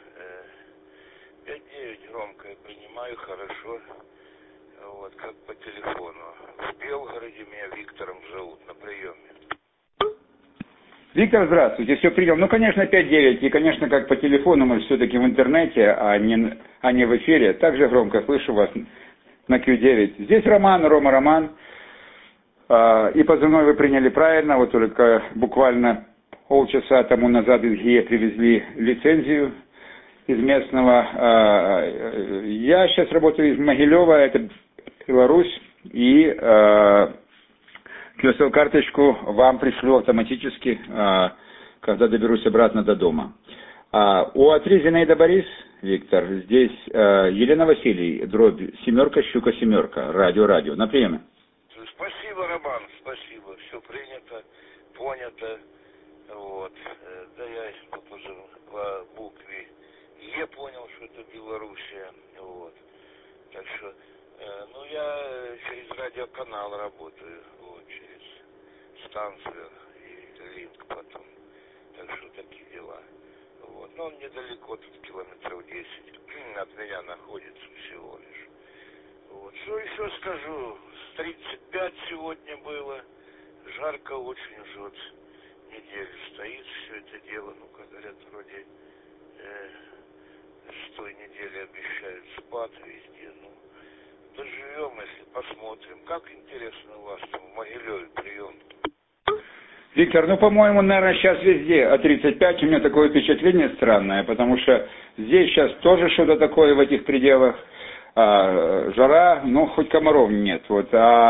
5-9 громко я принимаю, хорошо. Вот, как по телефону. В Белгороде меня Виктором зовут, на приеме. Виктор, здравствуйте, все принял. Ну, конечно, 5-9, и, конечно, как по телефону, мы все-таки в интернете, а не в эфире. Также громко слышу вас на Q9. Здесь Роман. И позывной вы приняли правильно, вот только буквально полчаса тому назад из ГИЭ привезли лицензию из местного. Я сейчас работаю из Могилева, это Беларусь, и QSL-карточку вам пришлю автоматически, когда доберусь обратно до дома. ОА3 Зинаида Борис, Виктор, здесь Елена Василий, дробь семерка, щука семерка, радио. На приеме. Спасибо, Роман, спасибо, все принято, понято. Вот. Да я уже по букве Е понял, что это Белоруссия. Вот. Так что, я через радиоканал работаю, вот, через станцию и линк потом. Так что такие дела. Вот. Но он недалеко, тут километров 10 от меня находится всего лишь. Вот. Что еще скажу? С 35 сегодня было. Жарко очень уже вот неделю стоит все это дело. Ну, как говорят, вроде с той недели обещают спад везде. Ну, доживем, если посмотрим. Как интересно у вас там в Могилеве прием. Виктор, по-моему, наверное, сейчас везде от 35. У меня такое впечатление странное, потому что здесь сейчас тоже что-то такое в этих пределах. Жара, хоть комаров нет. Вот.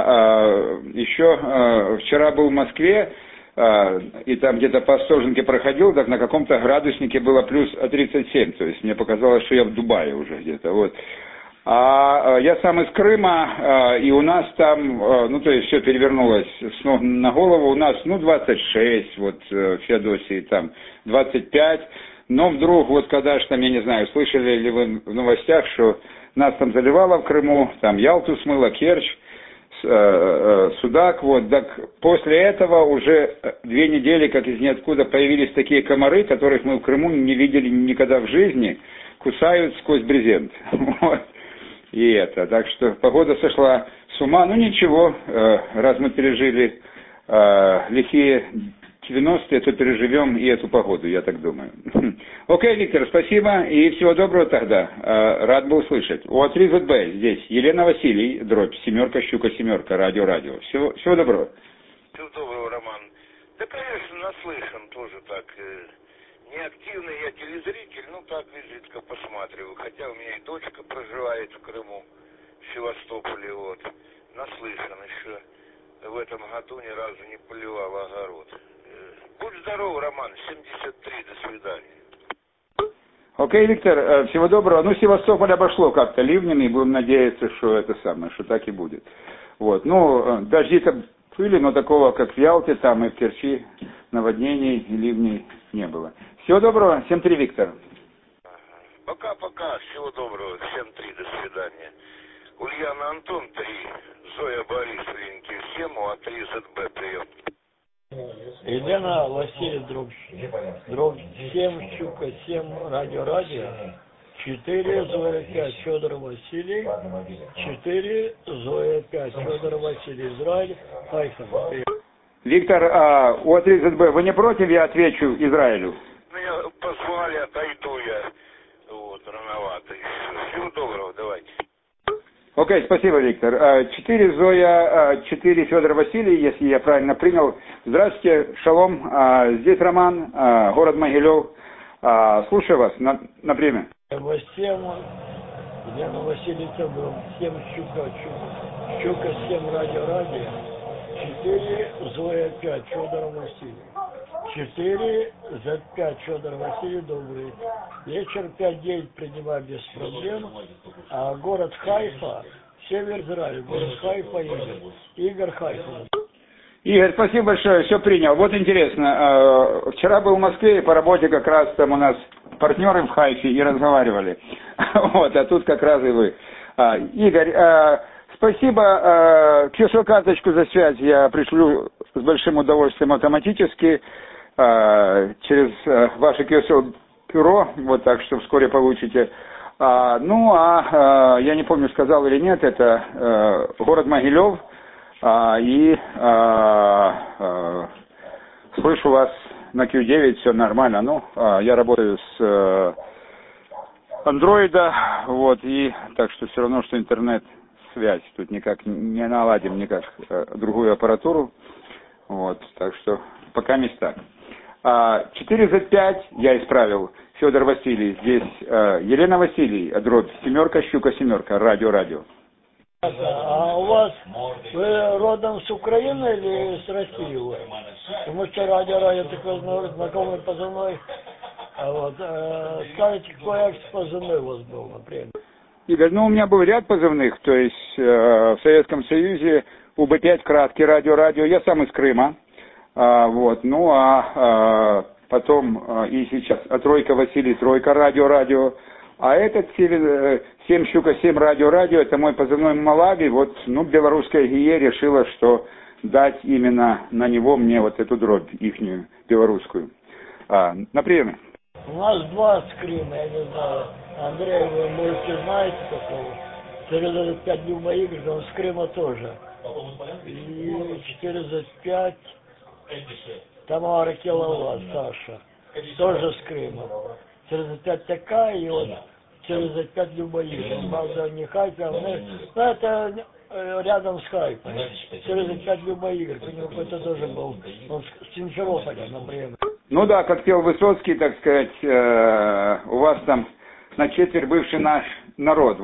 Еще вчера был в Москве, и там где-то по Остоженке проходил, так на каком-то градуснике было плюс 37. То есть мне показалось, что я в Дубае уже где-то. Вот. Я сам из Крыма, и у нас там, то есть все перевернулось с ног на голову. У нас, 26, вот в Феодосии там 25. Но вдруг, вот когда же там, я не знаю, слышали ли вы в новостях, что нас там заливало в Крыму, там Ялту смыло, Керчь, Судак, вот. Так после этого уже 2 недели, как из ниоткуда, появились такие комары, которых мы в Крыму не видели никогда в жизни, кусают сквозь брезент. Вот. И это, так что погода сошла с ума, ничего, раз мы пережили лихие 90-е, то переживем и эту погоду, я так думаю. Окей, Виктор, спасибо и всего доброго тогда. Рад был услышать. ОА3ЗБ здесь Елена Василий, дробь семерка, щука семерка, радио. Всего доброго. Всего доброго, Роман. Да, конечно, наслышан тоже так. Неактивный я телезритель, так изредка посматриваю. Хотя у меня и дочка проживает в Крыму, в Севастополе, вот. Наслышан еще. В этом году ни разу не поливал огород. Будь здоров, Роман, 73, до свидания. Окей, Виктор, всего доброго. Севастополь обошло как-то ливнями, будем надеяться, что что так и будет. Вот, дожди-то были, но такого, как в Ялте, там и в Керчи, наводнений и ливней не было. Всего доброго, 7-3, Виктор. Пока-пока, всего доброго, 7-3, до свидания. Ульяна Антон 3, Зоя Борис в линке, всем ОА3ЗБ, прием. Елена Васильев, дробь 7, Щука 7, радио, 4, Зоя 5, Федор Василий, 4, Зоя 5, Федор Василий, Израиль, Хайфа. Виктор, от 30Б, вы не против, я отвечу Израилю? Меня позвали, отойду я. Вот, рановато. Всего доброго, давайте. Окей, спасибо, Виктор. 4 Зоя, 4 Федор Василий, если я правильно принял. Здравствуйте, шалом. Здесь Роман, город Могилев. Слушаю вас на приеме. 8, Елена Васильевна, 7, Щука 7, радио, 4, Зоя 5, Федор Василий. 4, Z5, Федор Василий, добрый вечер, 5-9 принимаю без проблем. Город Хайфа, север Израиля, город Хайфа, Игорь Хайфа. Игорь, спасибо большое, все принял. Вот интересно, вчера был в Москве, и по работе как раз там у нас партнеры в Хайфе и разговаривали. Вот, а тут как раз и вы. Игорь, спасибо. QR-карточку за связь я пришлю с большим удовольствием автоматически через ваше QR-бюро, вот так что вскоре получите. Я не помню, сказал или нет, это город Могилев. Слышу вас на Q9, все нормально. Я работаю с андроида, вот, и так что все равно, что интернет-связь. Тут никак не наладим никак другую аппаратуру. Вот, так что пока места. 4Z5 я исправил. Федор Василий, здесь Елена Василий, дробь 7, Щука 7, радио. А у вас, вы родом с Украины или с России? Потому что радио такой знакомый позывной. Скажите, какой позывной у вас был, например? Игорь, у меня был ряд позывных, то есть в Советском Союзе УБ-5 краткий радио, я сам из Крыма. Потом и сейчас тройка Василий, тройка радио. А этот 7 Щука 7 радио, это мой позывной Малави. Вот, белорусская ГИЕ решила, что дать именно на него мне вот эту дробь, ихнюю, белорусскую. На приеме. У нас 2 с Крыма, я не знаю. Андрей, вы, можете, знаете такого? Через 5 Люба Игорь, он с Крыма тоже. И 4Z5 Тамара Килова, Саша, тоже с Крыма. Через 5 такая, и он через 5 Люба Игорь. Он, правда, не Хайфа, это рядом с Хайфой. Через 5 Люба Игорь, у него какой-то тоже был, он с Симферополя, например. Как пел Высоцкий, так сказать, у вас там на четверть бывший наш народ.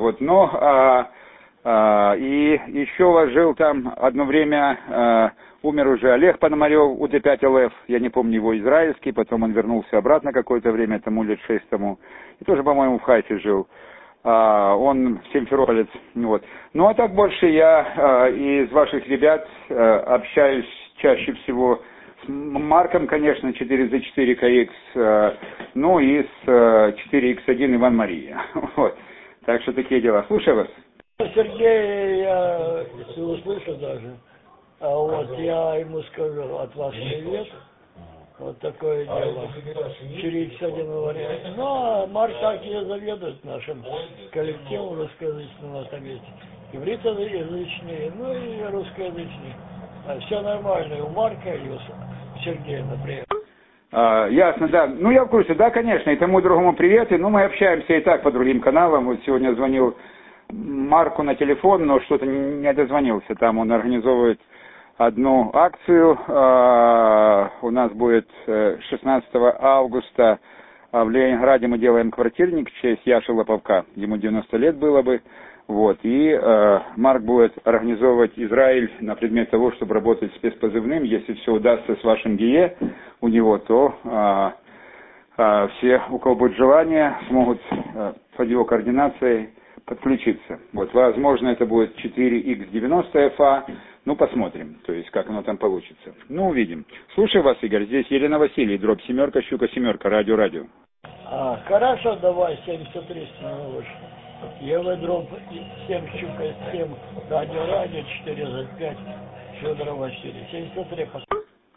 И еще у вас жил там одно время, умер уже Олег Пономарев, УТ-5ЛФ, я не помню его, израильский, потом он вернулся обратно какое-то время, тому лет 6 тому, и тоже, по-моему, в Хайфе жил. Он симферополец. Вот. А так больше я из ваших ребят общаюсь чаще всего с Марком, конечно, 4Z4KX, и с 4X1 Иван Мария. Вот. Так что такие дела. Слушаю вас. Сергей, я, если услышу даже, я ему скажу от вас привет. Вот такое дело. 4X1 вариант. А Марк так и заведует нашим коллективом русскоязычным, там есть ивритоязычные, и русскоязычные. Все нормально и у Марка, и у Сергея, например. Ясно, да. Я в курсе, да, конечно, и тому и другому привет. Мы общаемся и так по другим каналам. Вот сегодня звонил Марку на телефон, но что-то не дозвонился. Там он организовывает одну акцию. У нас будет 16 августа в Ленинграде мы делаем квартирник в честь Яши Лоповка. Ему 90 лет было бы. Вот. И Марк будет организовывать Израиль на предмет того, чтобы работать спецпозывным. Если все удастся с вашим ГИЕ у него, то все, у кого будет желание, смогут под его координацией подключиться. Вот. Возможно, это будет 4X90FA. Посмотрим, то есть, как оно там получится. Увидим. Слушаю вас, Игорь. Здесь Елена Василий, дробь 7, Щука 7, радио. Хорошо, давай, 73 становишь. Ева дробь 7, Щука 7, радио, 4Z5, Федор Василий. 73.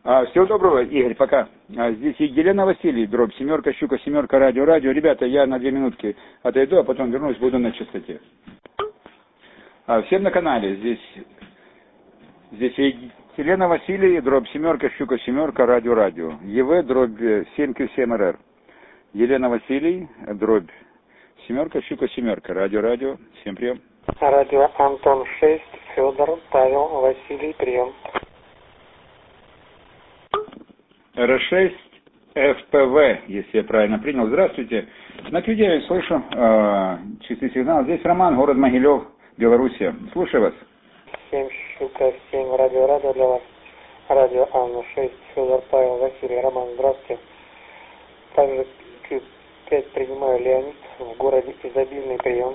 Всего доброго, Игорь, пока. Здесь Елена Василий, дробь семерка, щука, семерка, радио. Ребята, я на 2 минутки отойду, а потом вернусь, буду на частоте. Всем на канале. Здесь Елена Василий, дробь семерка, щука, семерка, радио. ЕВ, дробь 7Q7РР. Елена Василий, дробь семерка, щука, семерка, радио. Всем прием. Радио Антон 6, Федор, Павел, Василий, прием. Р6 ФПВ, если я правильно принял. Здравствуйте. На QD слышу чистый сигнал. Здесь Роман, город Могилев, Белоруссия. Слушаю вас. 7, щука, 7, радио для вас. Радио Анна 6, Федор, Павел, Василий, Роман, здравствуйте. Также Q5 принимаю Леонид, в городе Изобильный, прием.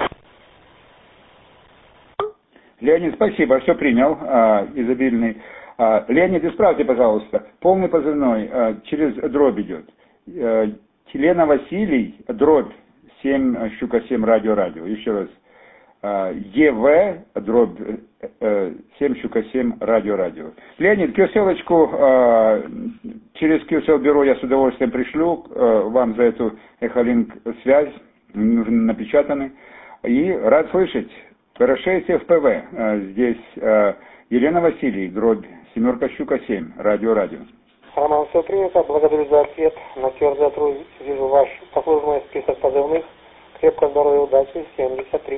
Леонид, спасибо, все принял, Изобильный. Леонид, исправьте, пожалуйста, полный позывной через дробь идет. Елена Василий, дробь 7, щука 7, радио. Еще раз. ЕВ, дробь 7, щука 7, радио. Леонид, QSL-очку через QSL бюро я с удовольствием пришлю вам за эту Эхолинк связь, напечатаны. И рад слышать. Р6 ФПВ, здесь Елена Василий, дробь семерка, щука 7, радио. Роман, все принято, благодарю за ответ. На QR вижу ваш послужной список позывных. Крепкого здоровья, удачи, 73.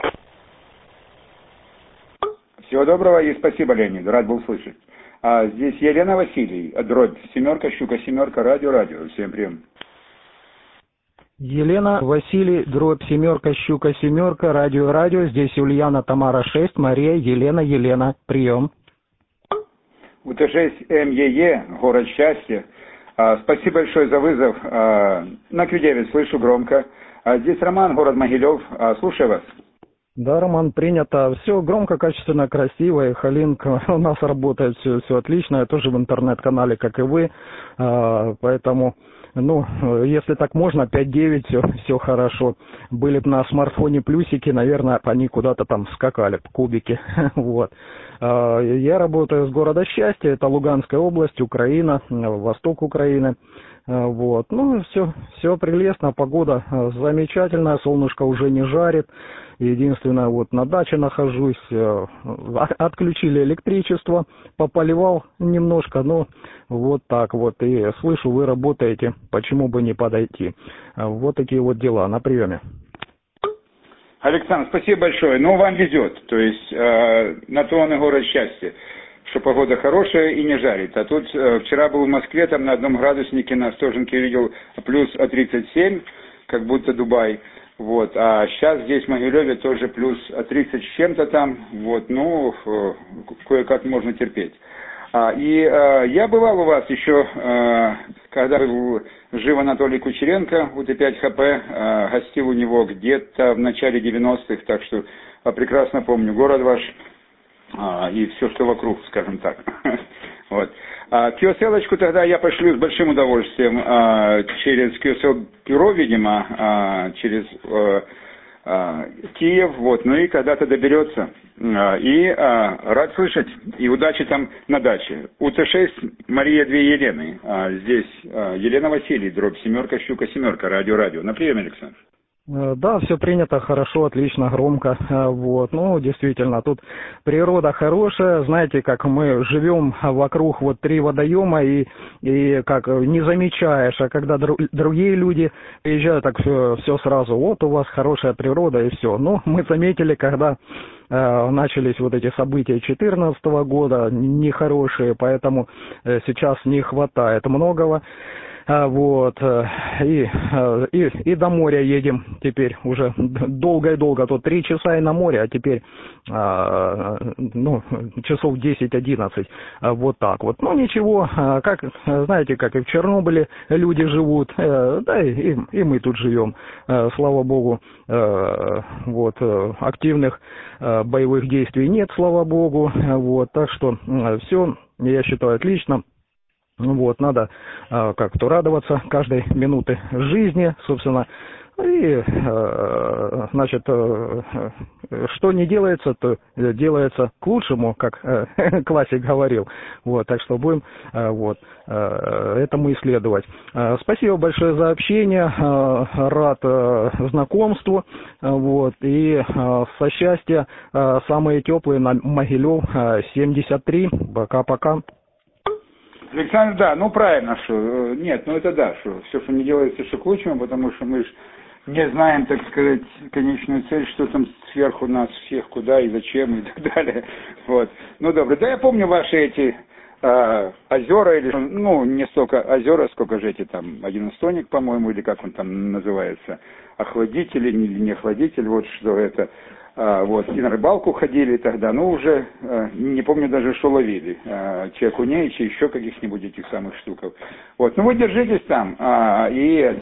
Всего доброго и спасибо, Леонид, рад был слышать. Здесь Елена Василий, дробь семерка, щука, семерка, радио. Всем прием. Елена Василий, дробь семерка, щука, семерка, радио. Здесь Ульяна, Тамара 6, Мария, Елена, прием. УТ6 МЕЕ, город счастья. Спасибо большое за вызов. На Q9 слышу громко. Здесь Роман, город Могилев. Слушаю вас. Да, Роман, принято. Все громко, качественно, красиво. Эхолинк у нас работает, все отлично. Я тоже в интернет-канале, как и вы. Поэтому, если так можно, 5.9, все хорошо. Были бы на смартфоне плюсики, наверное, они куда-то там скакали, кубики. Вот. Я работаю с города Счастья, это Луганская область, Украина, восток Украины. Вот. Все прелестно, погода замечательная, солнышко уже не жарит. Единственное, на даче нахожусь, отключили электричество, пополивал немножко, вот так вот. И слышу, вы работаете, почему бы не подойти. Вот такие вот дела, на приеме. Александр, спасибо большое. Вам везет, то есть на то он и город счастья, что погода хорошая и не жарит. А тут вчера был в Москве, там на 1 градуснике на Остоженке видел плюс 37, как будто Дубай. Вот, а сейчас здесь в Могилеве тоже плюс 30 с чем-то там, кое-как можно терпеть. Я бывал у вас еще, когда жив Анатолий Кучеренко, УТ5 ХП, гостил у него где-то в начале 90-х, так что прекрасно помню город ваш и все, что вокруг, скажем так. Вот. QSL-очку тогда я пошлю с большим удовольствием через QSL бюро, видимо, через Киев, и когда-то доберется. И рад слышать, и удачи там на даче. УТ6 Мария 2 Елены, здесь Елена Василий, дробь семерка, щука, семерка, радио. На приеме, Александр. Да, все принято хорошо, отлично, громко. Действительно, тут природа хорошая. Знаете, как мы живем вокруг 3 водоема и как не замечаешь, а когда другие люди приезжают, так все сразу, у вас хорошая природа и все. Мы заметили, когда начались эти события 2014 года, нехорошие, поэтому сейчас не хватает многого. И до моря едем теперь уже долго, то 3 часа и на море, а теперь часов 10-11, вот так вот. Ничего, знаете, как и в Чернобыле люди живут, да и мы тут живем, слава богу, активных боевых действий нет, слава богу, так что все, я считаю, отлично. Надо как-то радоваться каждой минуты жизни, собственно. И, значит, что не делается, то делается к лучшему, как классик говорил. Вот, так что будем этому исследовать. Спасибо большое за общение, рад знакомству. Вот, и со счастья самые теплые на Могилев 73. Пока-пока. Александр, да, ну правильно, что нет, ну это да, что все, что не делается, что к лучшему, потому что мы же не знаем, так сказать, конечную цель, что там сверху нас всех, куда и зачем и так далее. Вот. Ну добро, да я помню ваши эти озера, или, ну не столько озера, сколько же эти там, один источник, по-моему, или как он там называется, охладитель или не охладитель, вот что это. Вот, и на рыбалку ходили тогда, ну уже, не помню даже, что ловили, чи окуней, чи еще каких-нибудь этих самых штуков. Вот, ну вы держитесь там, и